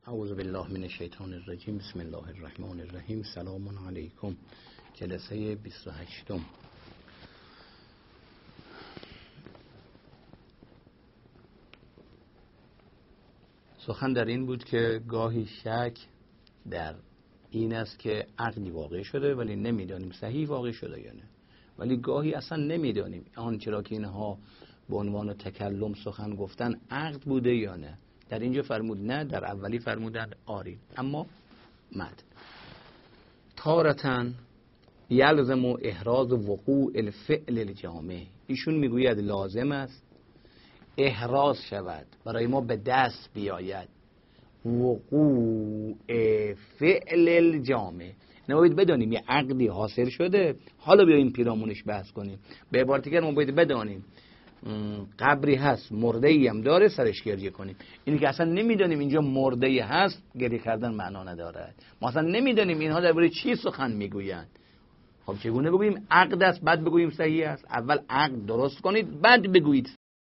اعوذ بالله من الشیطان الرجیم. بسم الله الرحمن الرحیم. سلام علیکم. جلسه 28. سخن در این بود که گاهی شک در این است که عقدی واقع شده ولی نمیدانیم صحیح واقع شده یا نه، ولی گاهی اصلا نمیدانیم آن چرا که اینها به عنوان تکلم سخن گفتن عقد بوده یا نه. در اینجا فرمود نه، در اولی فرمودن آری. اما مد تارتن یلزم و احراز وقوع الفعل الجامع، ایشون میگوید لازم است احراز شود، برای ما به دست بیاید وقوع فعل الجامع. نباید بدانیم یه عقدی حاصل شده حالا بیاییم پیرامونش بحث کنیم. به عبارت دیگر ما باید بدانیم قبری هست، مرده ای هم داره، سرش گریه کنیم. اینی که اصلا نمیدانیم اینجا مرده ای هست، گریه کردن معنا نداره. ما اصلا نمیدانیم اینها درباره چی سخن میگویند. خب چگونه بگوییم عقد است بعد بگوییم صحیح است؟ اول عقد درست کنید بعد بگویید.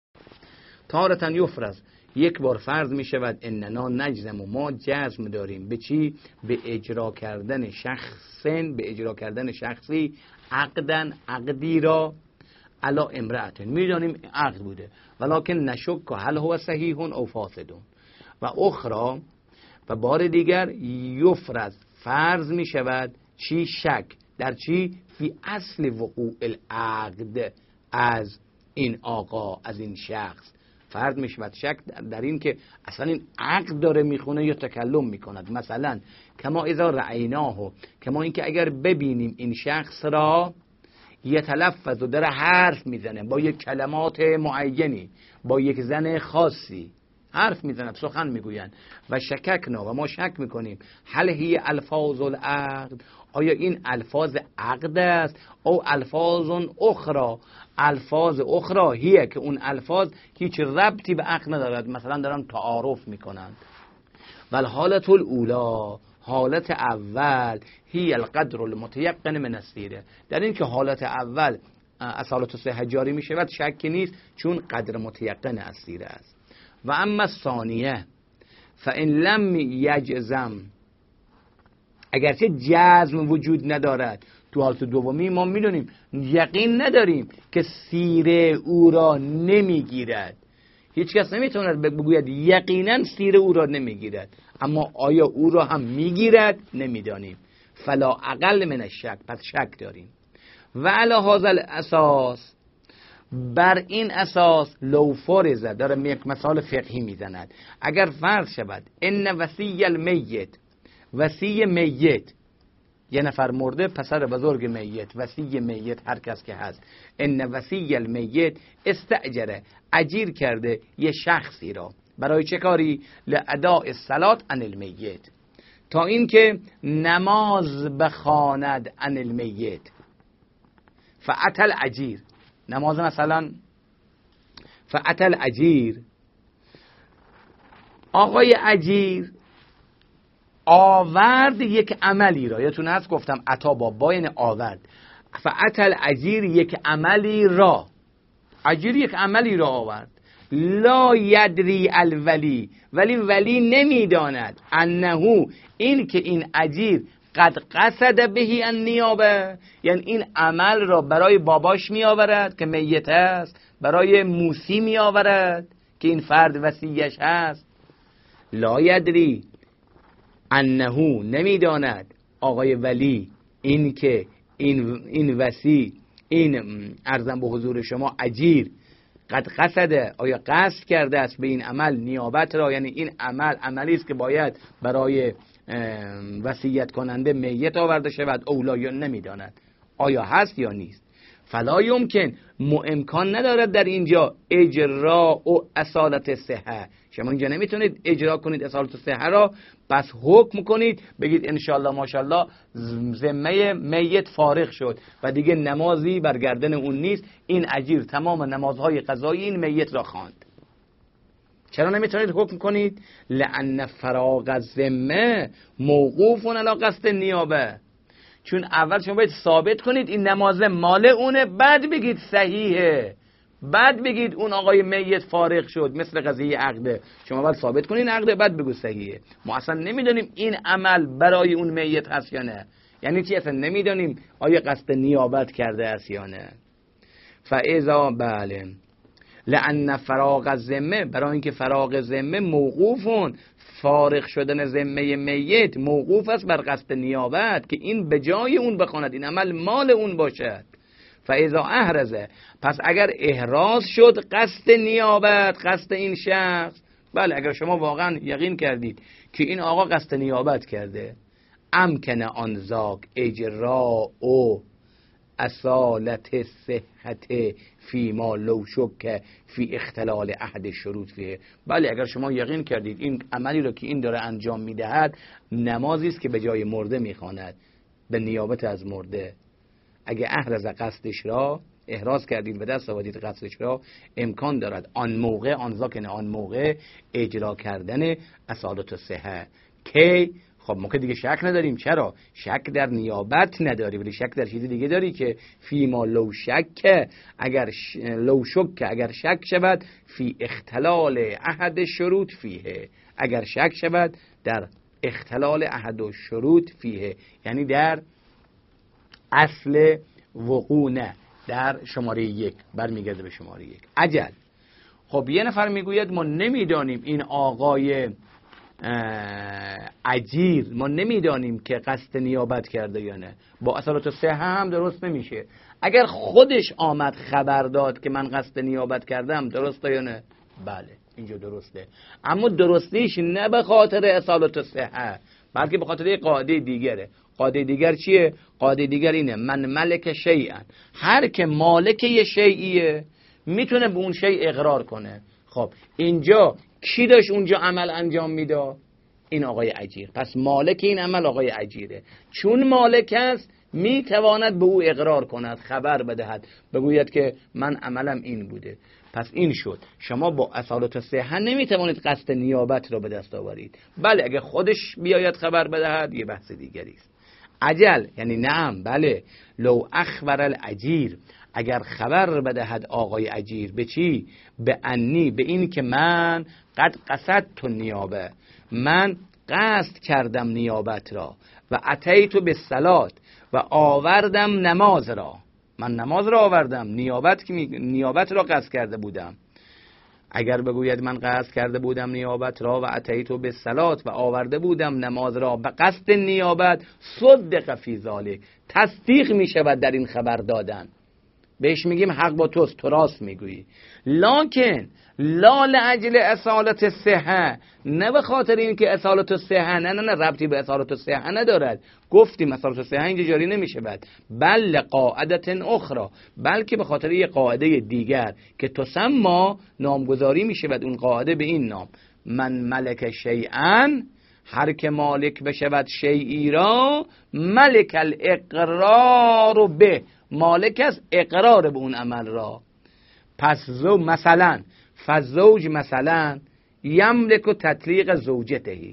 تارتن یفرض، یک بار فرض می شود اننا نجزم، و ما جزم داریم به چی؟ به اجرا کردن شخصن، به اجرا کردن شخصی عقدن، عقدی را علا امرأتن، میدانیم عقد بوده ولکن نشک هل هو صحیح او فاسدون. و اخرى، و بار دیگر یفرض فرض می شود چی؟ شک در چی؟ فی اصل وقوع العقد، از این آقا، از این شخص فرض می شود شک در این که اصلا این عقد داره میخونه یا تکلم میکند. مثلا کما اذا رأیناه، کما این که اگر ببینیم این شخص را یتلفظ و در حرف میزنه با یک کلمات معینی، با یک زن خاصی حرف میزند، سخن میگویند. و شککنا، و ما شک میکنیم هل هی الفاظ العقد، آیا این الفاظ عقد است او الفاظ اخرى، الفاظ اخرى هیه که اون الفاظ هیچ ربطی به عقد ندارد، مثلا دارن تعارف میکنند. و حالت الاولا، حالت اول هی القدر المتیقن من السیره، در این که حالت اول اصالت صحه جاری می شود شکی نیست چون قدر متیقن از سیره است. و اما ثانیه فان لم یجزم، اگرچه جزم وجود ندارد، تو حالت دومی ما میدونیم یقین نداریم که سیره او را نمیگیرد، هیچ کس نمیتواند بگوید یقینا سیره او را نمیگیرد، اما آیا او را هم میگیرد نمیدانیم. فلا اقل من الشک، پس شک داریم. و علی هذا الاساس، بر این اساس لو فرض، داره یک مثال فقهی میزند، اگر فرض شود ان وصی المیت، وصی میت یه نفر مرده، پسر بزرگ میت، وصی میت هر کس که هست، ان وصی المیت استاجره، اجیر کرده یه شخصی را برای چه کاری؟ لاداء الصلاه عن المیت، تا این که نماز بخواند عن المیت. فاتى الاجیر، نماز مثلا فاتى الاجیر، آقای اجیر آورد یک عملی را، یادتون هست گفتم عطا با باین آورد، فاتى الاجیر یک عملی را، اجیر یک عملی را آورد، لا یدری الولی، ولی ولی نمیداند انه، این که این اجیر قد قصد بهی النیابه، یعنی این عمل را برای باباش می آورد که میت است، برای موسی می آورد که این فرد وصیش هست. لا یدری انه، نمیداند آقای ولی این که این وصی، این ارزم به حضور شما اجیر، قد قصده، آیا قصد کرده است به این عمل نیابت را، یعنی این عمل عملی است که باید برای وصیت کننده میت آورده شود، اولا یا نمیداند آیا هست یا نیست. فلا یمکن، امکان ندارد در اینجا اجرا و اصالت صحه، شما اینجا نمیتونید اجرا کنید اصالت صحه را، بس حکم کنید بگید انشالله ماشالله ذمه میت فارغ شد و دیگه نمازی بر گردن اون نیست، این اجیر تمام نمازهای قضایی این میت را خواند. چرا نمیتونید حکم کنید؟ لأن فراغ الذمه موقوف علی قصد نیابه، چون اول شما باید ثابت کنید این نماز مال اونه، بعد بگید صحیحه، بعد بگید اون آقای میت فارغ شد، مثل قضیه عقده. شما باید ثابت کنین عقده، بعد بگو صحیحه. ما اصلا نمیدونیم این عمل برای اون میت هست یا نه. یعنی چی؟ اصلا نمیدونیم آیا قصد نیابت کرده است یا نه. فاذا بله لأن فراغ الذمه، برای اینکه فراغ ذمه موقوفون، فارغ شدن ذمه میت موقوف است بر قصد نیابت، که این به جای اون بخواند، این عمل مال اون باشد. فاذا احرزه، پس اگر احراز شد قصد نیابت، قصد این شخص، بله اگر شما واقعا یقین کردید که این آقا قصد نیابت کرده، امکن آن ذاک اجراء او اصالت صحت فی ما لو شک فی اختلال احد شروط فیه. بله اگر شما یقین کردید این عملی رو که این داره انجام میدهد نمازی است که به جای مرده میخواند، به نیابت از مرده، اگه احرز قصدش را، احراز کردید و دست آوردید قصدش را، امکان دارد آن موقع، آن ذاکن آن موقع اجرا کردن اصالت صحت. کی؟ خب ما که دیگه شک نداریم. چرا؟ شک در نیابت نداری، ولی شک در چیزی دیگه داری که فی ما لو شک، اگر لو شک، اگر شک شود فی اختلال احد شروط فیه، اگر شک شود در اختلال احد شروط فیه، یعنی در اصل وقوع، نه در شماره 1، برمیگرده به شماره 1. عجل. خب یه نفر میگوید ما نمیدانیم این آقای اجیر، ما نمیدانیم که قصد نیابت کرده یا نه. با اصالت صحه هم درست نمیشه. اگر خودش آمد خبر داد که من قصد نیابت کردم، درسته یا نه؟ بله اینجا درسته، اما درستیش نه به خاطر اصالت صحه، بلکه به خاطر یک قاعده دیگره. قاعده دیگر چیه؟ قاعده دیگر اینه من ملک شیئا، هر که مالک یه شیئیه میتونه به اون شیء اقرار کنه. خب اینجا کی داشت اونجا عمل انجام میداد؟ این آقای اجیر. پس مالک این عمل آقای اجیره. چون مالک است میتواند به او اقرار کند، خبر بدهد، بگوید که من عملم این بوده. پس این شد. شما با اصالت صحه نمیتوانید قصد نیابت را به دست آورید. بله اگه خودش بیاید خبر بدهد یه بحث دیگری است. عجل یعنی نعم، بله، لو اخبر الاجیر، اگر خبر بدهد آقای اجیر به چی؟ به انی، به این که من قد قصدت نیابه، من قصد کردم نیابت را، و اتیت بالصلات، و آوردم نماز را، من نماز را آوردم، نیابت را قصد کرده بودم. اگر بگوید من قصد کرده بودم نیابت را و اتیت بالصلات، و آورده بودم نماز را به قصد نیابت، صدق فی ذلک، تصدیق می شود در این خبر دادن، بهش میگیم حق با توست، تو راست میگویی. لکن لا لاجل اصالت صحه، نه به خاطر این که اصالت صحه، نه ربطی به اصالت صحه ندارد. گفتیم اصالت صحه اینجا جاری نمیشه بعد، بل قاعدت اخرى، بلکه به خاطر یه قاعده دیگر که تسمى، نامگذاری میشه بعد اون قاعده به این نام، من ملک شیئا، هر که مالک بشود شیئی را، ملک الاقرار به، مالک از اقرار به اون عمل را. پس مثلا فزوج مثلا یملک تطلیق زوجته،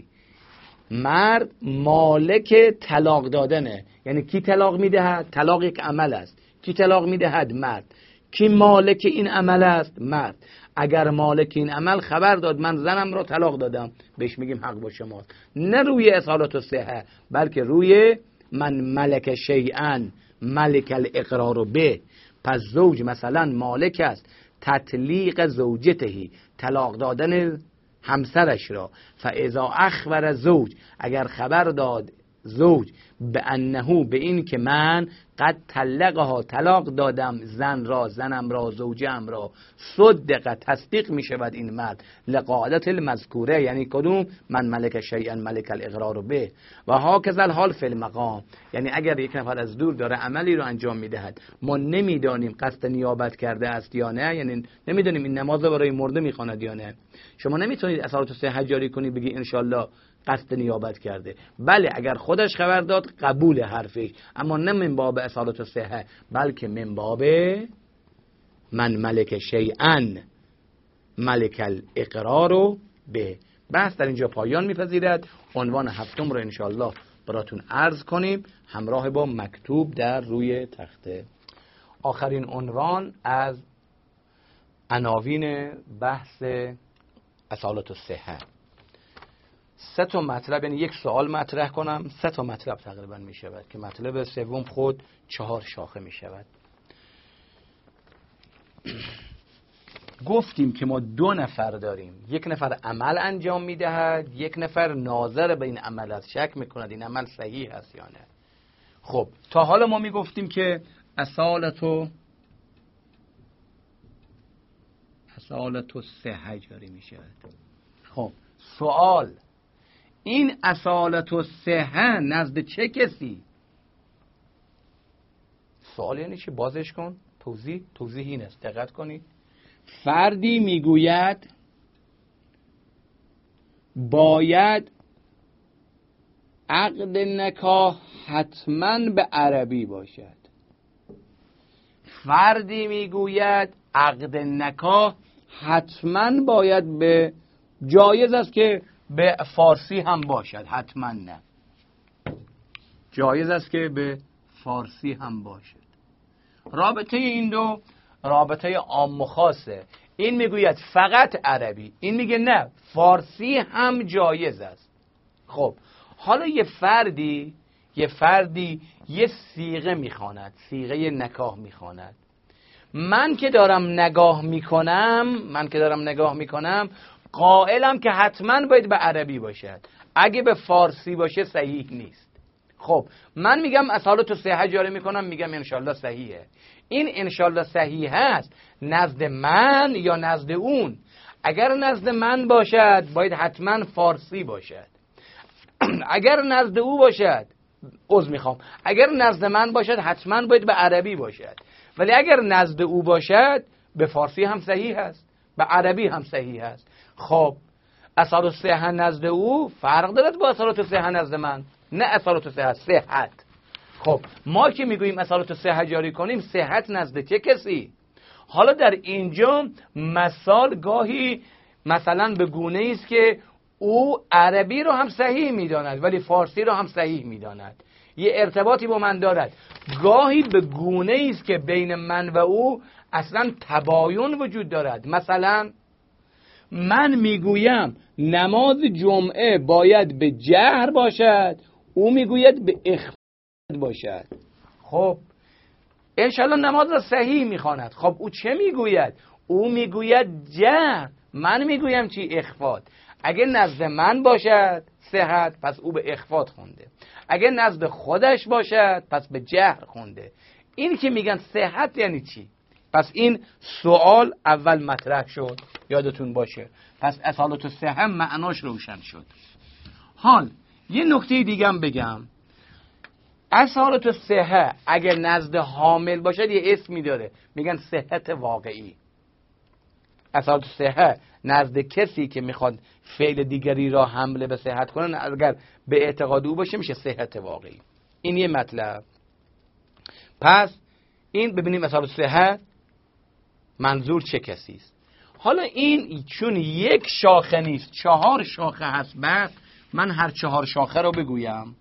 مرد مالک طلاق دادنه. یعنی کی طلاق میدهد؟ طلاق یک عمل است. کی طلاق میدهد؟ مرد. کی مالک این عمل است؟ مرد. اگر مالک این عمل خبر داد من زنم را طلاق دادم، بهش میگیم حق با شماست. نه روی اصالت و صحه، بلکه روی من ملک شیئا ملک الاقرار به. پس زوج مثلا مالک است تطلیق زوجتهی، طلاق دادن همسرش را. فاذا اخبر زوج، اگر خبر داد زوج به انهو، به این که من قد طلقها، طلاق دادم زن را، زنم را، زوجم را، صدق، تصدیق می شود این مرد لقاعدت المذکوره، یعنی کدوم؟ من ملک شیئا ملک الاقرار به. و هاکذا الحال فی المقام، یعنی اگر یک نفر از دور داره عملی رو انجام میدهد، ما نمیدانیم قصد نیابت کرده است یا نه، یعنی نمیدانیم این نماز برای مرده میخواند یا نه، شما نمیتونید اصالت صحه جاری کنی بگی انشالله قصد نیابت کرده. بله اگر خودش خبر داد قبول حرفش، اما نه من باب اصالت صحه، بلکه من باب من ملک شیئا ملک الاقرار به. بحث در اینجا پایان میپذیرد. عنوان هفتم رو انشالله براتون عرض کنیم همراه با مکتوب در روی تخته. آخرین عنوان از عناوین بحث اصالت الصحه. 3 مطلب، یعنی یک سوال مطرح کنم 3 مطلب تقریبا می شود که مطلب سوم خود 4 شاخه می شود. گفتیم که ما 2 نفر داریم، یک نفر عمل انجام می دهد، یک نفر ناظر به این عمل است، شک می کند این عمل صحیح است یا نه. خب تا حالا ما می گفتیم که اصالت الصحه جاری می شود. خب سوال، این اصالت الصحه نزد چه کسی؟ سوال یعنی چی؟ بازش کن. توضیح این است، دقت کنید. فردی میگوید باید عقد نکاح حتما به عربی باشد. فردی میگوید عقد نکاح حتما باید به، جایز است که به فارسی هم باشد، حتما نه، جایز است که به فارسی هم باشد. رابطه این دو رابطه عام و خاصه. این میگوید فقط عربی، این میگه نه فارسی هم جایز است. خب حالا یه فردی یه صیغه میخواند، صیغه نکاح میخواند. من که دارم نگاه میکنم قائلم که حتما باید به عربی باشد، اگه به فارسی باشه صحیح نیست. خب من میگم اصالت الصحه جاری میکنم، میگم انشالله صحیحه. این انشالله صحیح هست نزد من یا نزد اون؟ اگر نزد من باشد باید حتما فارسی باشد، اگر نزد او باشد اگر نزد من باشد حتما باید به عربی باشد. ولی اگر نزد او باشد به فارسی هم صحیح هست، به عربی هم صحیح هست. خب اصالت الصحه نزد او فرق دارد با اصالت الصحه نزد من؟ نه، اصالت الصحه صحت. خب ما که میگوییم اصالت الصحه جاری کنیم، صحت نزد چه کسی؟ حالا در اینجا مثال گاهی مثلا به گونه است که او عربی رو هم صحیح میداند ولی فارسی رو هم صحیح میداند، یه ارتباطی با من دارد. گاهی به گونه است که بین من و او اصلا تباین وجود دارد. مثلا من میگویم نماز جمعه باید به جهر باشد، او میگوید به اخفا باشد. خب انشالله نماز را صحیح میخواند. خب او چه میگوید؟ او میگوید جهر، من میگویم چی؟ اخفا. اگه نزد من باشد صحت، پس او به اخفا خونده. اگه نزد خودش باشد پس به جهر خونده. این که میگن صحت یعنی چی؟ پس این سوال اول مطرح شد، یادتون باشه. پس اصالت الصحه معناش روشن شد. حال یه نکته دیگه هم بگم. اصالت الصحه اگر نزد حامل باشد یه اسمی داره، میگن صحت واقعی. اصالت الصحه نزد کسی که میخواد فعل دیگری را حمله به صحت کنه، اگر به اعتقاد او باشه میشه صحت واقعی. این یه مطلب. پس این ببینیم اصالت الصحه منظور چه کسی است. حالا این چون یک شاخه نیست 4 شاخه هست، بعد من هر 4 شاخه رو بگویم.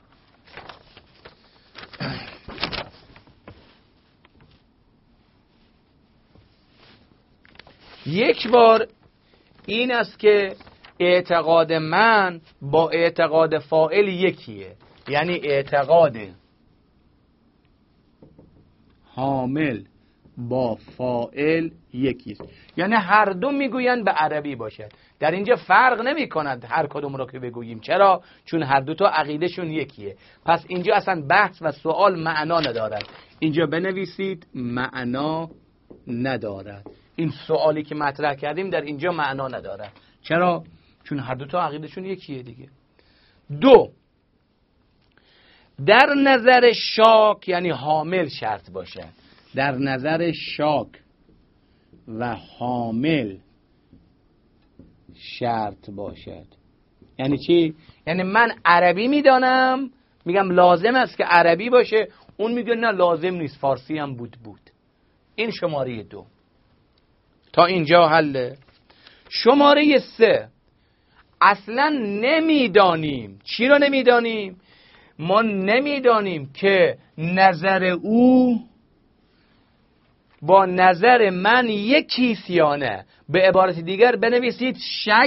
یک بار این است که اعتقاد من با اعتقاد فاعل یکیه، یعنی اعتقاد حامل با فاعل یکیست، یعنی هر دو میگوین به عربی باشد. در اینجا فرق نمی کند هر کدوم رو که بگوییم. چرا؟ چون هر دو تا عقیدهشون یکیه. پس اینجا اصلا بحث و سوال معنا ندارد. اینجا بنویسید معنا ندارد. این سوالی که مطرح کردیم در اینجا معنا ندارد. چرا؟ چون هر دو تا عقیدهشون یکیه دیگه. 2 در نظر شاک یعنی حامل شرط باشد. در نظر شاک و حامل شرط باشد. یعنی چی؟ یعنی من عربی میدانم، میگم لازم است که عربی باشه، اون میگه نه لازم نیست، فارسی هم بود. این شماره 2. تا اینجا حله. شماره 3 اصلا نمیدانیم. چی رو نمیدانیم؟ ما نمیدانیم که نظر او با نظر من یکیست یا نه. به عبارت دیگر بنویسید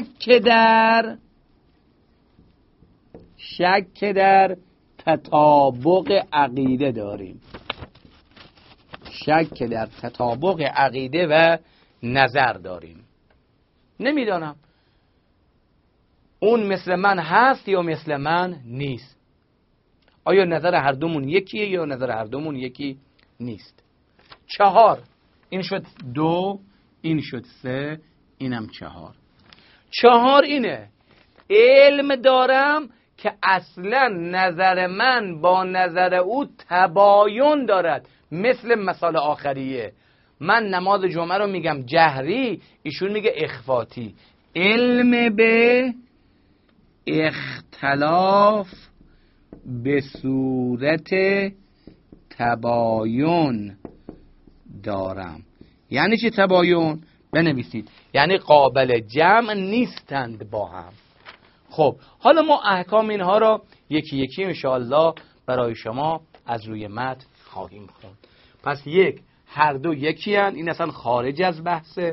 شک در تطابق عقیده داریم. شک در تطابق عقیده و نظر داریم. نمیدانم اون مثل من هست یا مثل من نیست. آیا نظر هر دومون یکیه یا نظر هر دومون یکی نیست. 4 این شد 2 این شد 3 اینم 4 اینه علم دارم که اصلا نظر من با نظر او تباین دارد. مثل مثال آخریه، من نماز جمعه رو میگم جهری، ایشون میگه اخفاتی. علم به اختلاف به صورت تباین دارم. یعنی چی تباین؟ بنویسید یعنی قابل جمع نیستند با هم. خب حالا ما احکام اینها را یکی یکی انشاءالله برای شما از روی متن خواهیم خوند. پس 1 هر دو یکی هستند، این اصلا خارج از بحثه.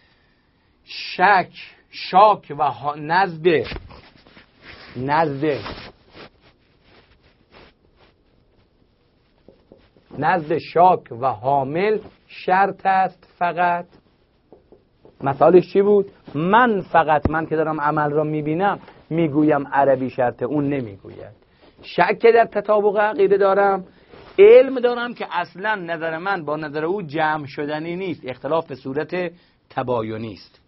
شاک و نزد شاک و حامل شرط است فقط. مثالش چی بود؟ من که دارم عمل را میبینم میگویم عربی شرطه، اون نمیگوید. شک در تطابق عقیده دارم، علم دارم که اصلا نظر من با نظر او جمع شدنی نیست، اختلاف به صورت تباینی است.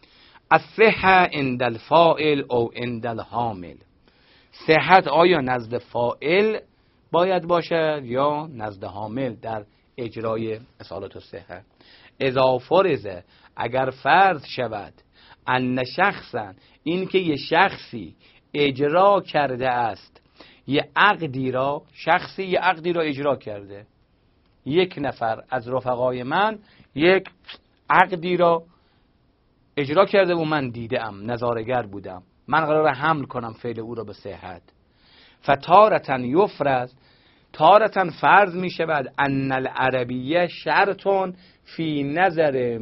الصحة عند الفاعل او عند الحامل. صحت آیا نزد فاعل باید باشد یا نزد حامل در اجرای اصالت الصحة؟ اذا فرض اگر فرض شود ان شخصا این که یه شخصی اجرا کرده است یه عقدی را اجرا کرده. یک نفر از رفقای من یک عقدی را اجرا کرده و من دیدم، نظارگر بودم، من قراره حمل کنم فعل او را به صحت. فتارة یفرض، تارة فرض می شود ان العربیه شرط فی نظر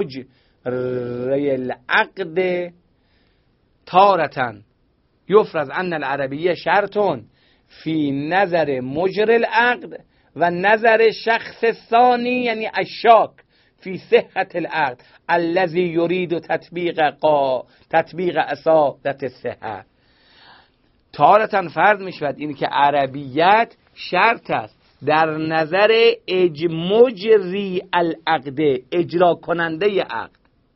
مجری العقد. تارة یفرض ان العربیه شرط فی نظر مجری العقد و نظر شخص ثانی یعنی الشاک فی صحت العقد الذي يريد تطبیق اصالت الصحة. تارة فرض می شود این که عربیت شرط است در نظر مجری العقد، اجرا کننده عقد،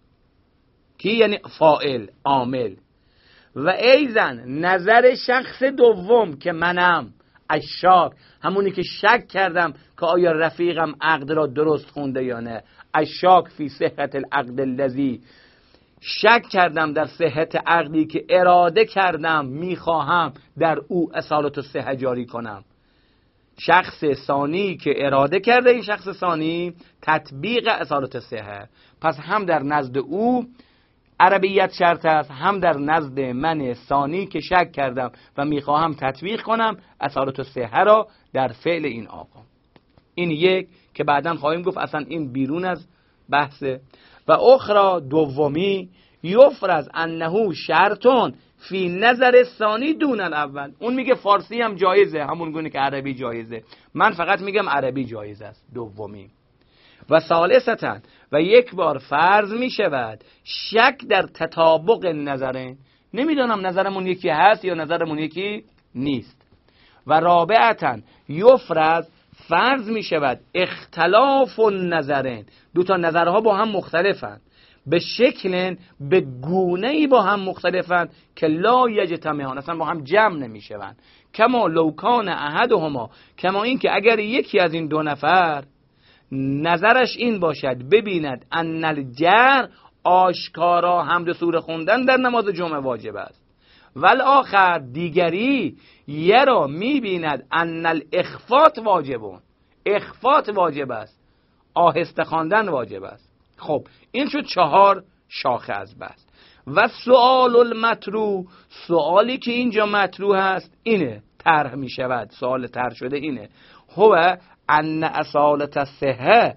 کی یعنی فاعل عامل، و ایضا نظر شخص دوم که منم الشاک، همونی که شک کردم که آیا رفیقم عقد را درست خونده یا نه. الشاک فی صحت العقد الذی، شک کردم در صحت عقدی که اراده کردم میخواهم در او اصالت الصحة جاری کنم. شخص ثانی که اراده کرده این شخص ثانی تطبیق اصالت الصحة. پس هم در نزد او عربیت شرط است، هم در نزد من ثانی که شک کردم و میخواهم تطبیق کنم اصالت الصحة را در فعل این آقا. این یک که بعداً خواهیم گفت اصلا این بیرون از بحثه. و اخرى دومی یفرض انه شرطون فی نظر ثانی دون الاول. اون میگه فارسی هم جایزه همون گونه که عربی جایزه، من فقط میگم عربی جایز است. دومی و ثالثتاً و یک بار فرض میشود شک در تطابق نظرین، نمیدونم نظرمون یکی هست یا نظرمون یکی نیست. و رابعتاً یفرض فرض میشود اختلاف النظرین، دو تا نظرها با هم مختلفند، به شکل به گونه‌ای با هم مختلفند که لا یجتمعان، اصلا با هم جمع نمیشوند. کما لو کان احدهما، کما این که اگر یکی از این دو نفر نظرش این باشد ببیند ان الجهر آشکارا حمد سوره خوندن در نماز جمعه واجب است، والآخر دیگری یرا میبیند ان الاخفات واجبون، اخفات واجب است، آهسته خواندن واجب است. خب این شد 4 شاخه از بحث. و سؤال المطروح، سوالی که اینجا مطروح هست اینه، طرح می شود، سوال طرح شده اینه، هو ان اصالت الصحة،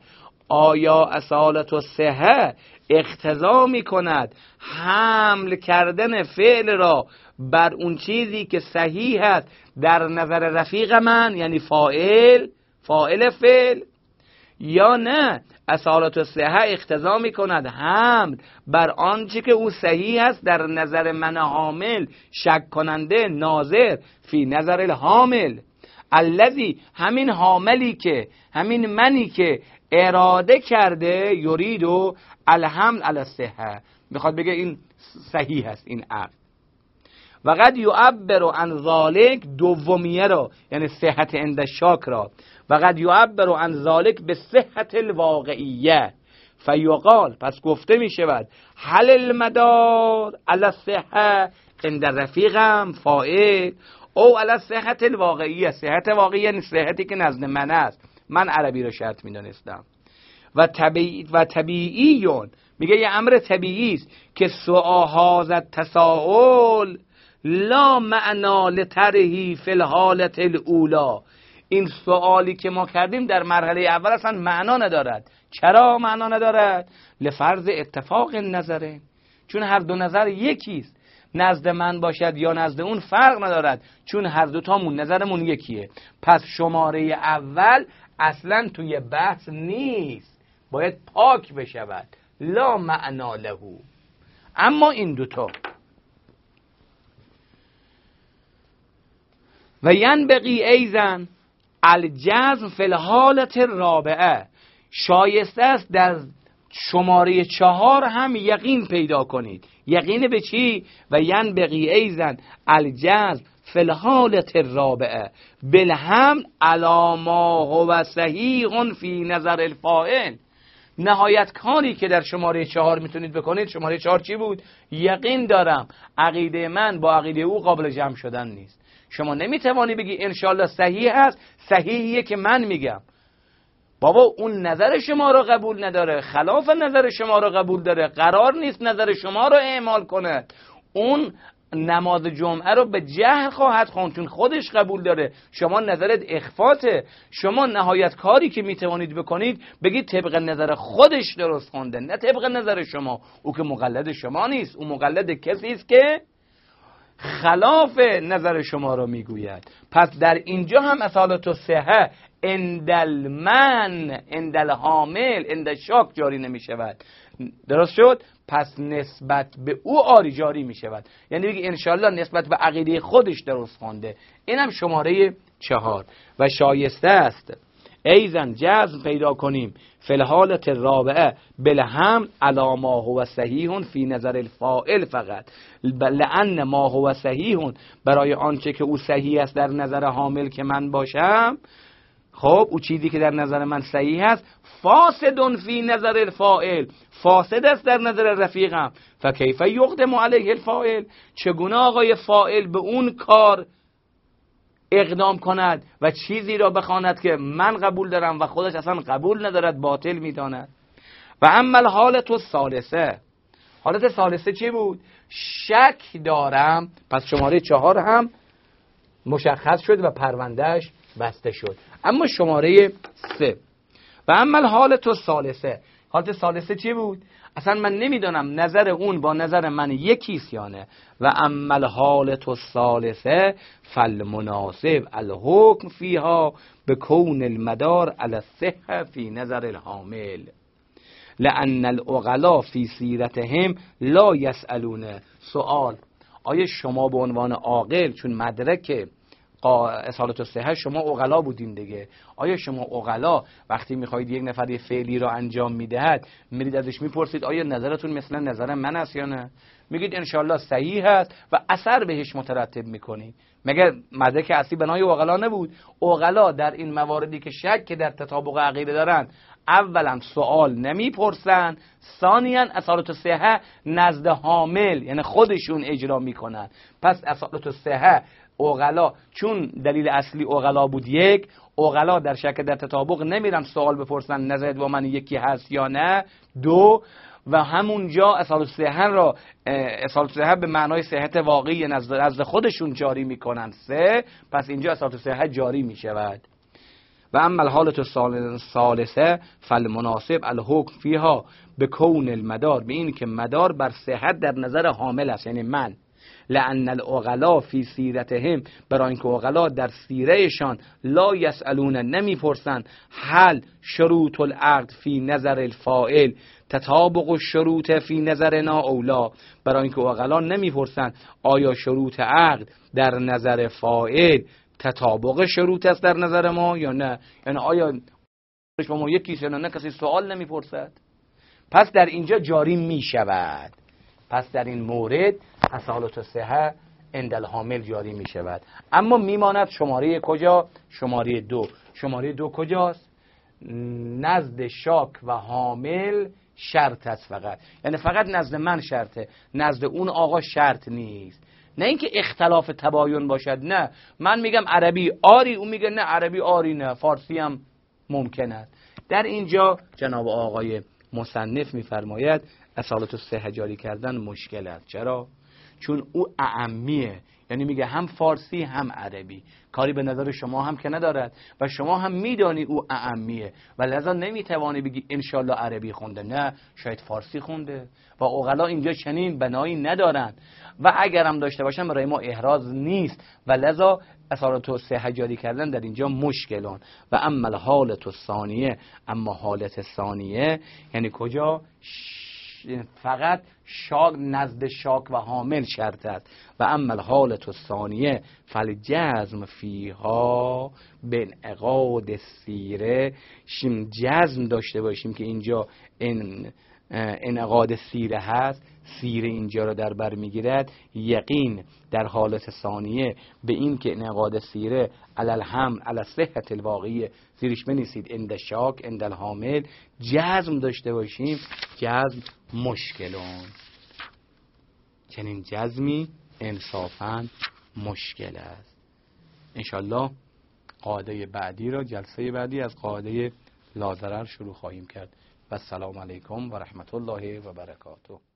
آیا اصالت و صحه اقتضا می کند حمل کردن فعل را بر اون چیزی که صحیح است در نظر رفیق من، یعنی فاعل فعل، یا نه اصالت و صحه اقتضا می کند حمل بر آنچه که او صحیح است در نظر من حامل، شک کننده ناظر فی نظر الحامل الذی، همین حاملی که همین منی که اراده کرده یرید و الحمل علی الصحه، میخواد بگه این صحیح است این عقل. و قد یعبر عن ذالک، دومیه را یعنی صحت عند الشاک را، و قد یعبر عن ذالک به صحت الواقعیه فیقال، پس گفته می شود هل المدار علی الصحه عند رفیقم فاعل او علی صحت الواقعیه، صحت واقعی یعنی صحتی که نزد من است، من عربی رو شرط می دانستم. و طبیعیون، میگه یه امر طبیعی است که سؤال تساؤل لا معنا لترهی فی الحالت الاولا، این سوالی که ما کردیم در مرحله اول اصلا معنا ندارد. چرا معنا ندارد؟ لفرض اتفاق نظره، چون هر دو نظر یکیست، نزد من باشد یا نزد اون فرق ندارد، چون هر دو تامون نظرمون یکیه. پس شماره اول اصلا توی بحث نیست، باید پاک بشود، لا معنا له. اما این دوتا و ینبغی ایضا الجزم فی الحالت الرابعه، شایسته است در شماره 4 هم یقین پیدا کنید. یقین به چی؟ و ینبغی ایضا الجزم فی الحالت الرابعه بالحمل علی ما هو صحیح فی نظر الفاعل. نهایت کاری که در شماره 4 میتونید بکنید، شماره 4 چی بود؟ یقین دارم عقیده من با عقیده او قابل جمع شدن نیست. شما نمیتوانی بگی انشالله صحیح است، صحیحیه که من میگم. بابا اون نظر شما رو قبول نداره، خلاف نظر شما رو قبول داره، قرار نیست نظر شما رو اعمال کنه. اون نماز جمعه رو به جهل خواهد خوند چون خودش قبول داره، شما نظرت اخفاته. شما نهایت کاری که میتوانید بکنید بگید طبق نظر خودش درست خونده، نه طبق نظر شما. او که مقلد شما نیست، او مقلد کسی است که خلاف نظر شما رو میگوید. پس در اینجا هم اصالت الصحه اندل من اندل حامل اندل شاک جاری نمی شود. درست شد؟ پس نسبت به او آری جاری می شود، یعنی بگی انشالله نسبت به عقیده خودش درست خونده. این هم شماره 4. و شایسته است ایضا جزم پیدا کنیم فی الحالت الرابعه بالحمل علی ما هو صحیح فی نظر الفاعل فقط، لان ما هو صحیح، برای آنچه که او صحیح است در نظر حامل که من باشم، خب او چیزی که در نظر من صحیح است فاسد فی نظر الفاعل، فاسد است در نظر رفیقم. فکیف یقدم علیه الفاعل، چگونه آقای فاعل به اون کار اقدام کند و چیزی را بخواند که من قبول دارم و خودش اصلا قبول ندارد، باطل میداند. و اما الحالت الثالثه، حالت ثالثه چی بود؟ شک دارم. پس شماره 4 هم مشخص شد و پروندهش بسته شد. اما شماره 3 و اما الحالت الثالثه، حالت ثالثه چی بود؟ اصلا من نمیدونم نظر اون با نظر من یکیست یا نه. و اما الحالت الثالثه فالمناسب الحکم فیها بکون المدار علی الصحه فی نظر الحامل لان العقلاء فی سیرتهم لا یسألون. سوال: آیا شما به عنوان عاقل، چون مدرک اصالت الصحه شما عقلا بودین دیگه، آیا شما عقلا وقتی میخواید یک نفر یه فعلی رو انجام میدهد میرید ازش میپرسید آیا نظرتون مثلا نظر من است یا نه؟ میگید انشالله صحیح است و اثر بهش مترتب میکنید. مگر مدرک اصلی بنای عقلا نبود؟ عقلا در این مواردی که شک در تطابق عقیده دارن، اولا سوال نمیپرسن، ثانیا اصالت الصحه نزد حامل یعنی خودشون اجرا میکنن. پس اصالت الصحه عقلا، چون دلیل اصلی عقلا بود یک، عقلا در شک در تطابق نمیرن سوال بپرسن نظرت با من یکی هست یا نه. 2 و همونجا اصالت الصحه به معنای صحت واقعی نزد خودشون جاری میکنن. 3 پس اینجا اصالت الصحه جاری میشود. و اما الحالت الثالثه فالمناسب الحکم فیها به کون المدار، به این که مدار بر صحت در نظر حامل است، یعنی من. لأن العقلاء فی سیرتهم، برای اینکه عقلا در سیرهشان لا یسألون، نمیپرسند هل شروط العقد فی نظر الفاعل تطابق الشروط فی نظرنا اولا، برای اینکه عقلا نمیپرسند آیا شروط عقد در نظر فاعل تطابق شروط است در نظر ما یا نه، یعنی آیا با ما یکی است یا نه، کسی سوال نمیپرسد. پس در اینجا جاری میشود، پس در این مورد اصالت الصحه عند الحامل جاری می شود. اما میماند شماره کجا؟ شماره 2. شماره 2 کجاست؟ نزد شاک و حامل شرط است فقط، یعنی فقط نزد من شرطه، نزد اون آقا شرط نیست. نه اینکه اختلاف تباین باشد، نه من میگم عربی آری، اون میگه نه عربی آری نه، فارسی هم ممکن است. در اینجا جناب آقای مصنف میفرماید اصالت الصحه جاری کردن مشکل است. چرا؟ چون او اعمیه، یعنی میگه هم فارسی هم عربی، کاری به نظر شما هم که ندارد و شما هم میدانی او اعمیه و لذا نمیتوانی بگی انشالله عربی خونده، نه شاید فارسی خونده و عقلا اینجا چنین بنایی ندارن و اگر هم داشته باشن برای ما احراز نیست و لذا اصالت الصحه جاری کردن در اینجا مشکلان. و اما الحالت الثانیه، اما حالت ثانیه یعنی کجا؟ فقط شاک نزد شاک و حامل شرط است. و اما الحالت الثانیه فالجزم فیها بانعقاد سیره، جزم داشته باشیم که اینجا انعقاد سیره هست، سیره اینجا رو در بر میگیرد، یقین در حالت ثانیه به این که انعقاد سیره علی الحمل علی صحت الواقعی زیرش بنویسید عند شاک عند الحامل، جزم داشته باشیم، جزم مشکلون، چنین جزمی انصافاً مشکل است. انشالله قاعده بعدی را جلسه بعدی از قاعده لا ضرر شروع خواهیم کرد. و السلام علیکم و رحمت الله و برکاته.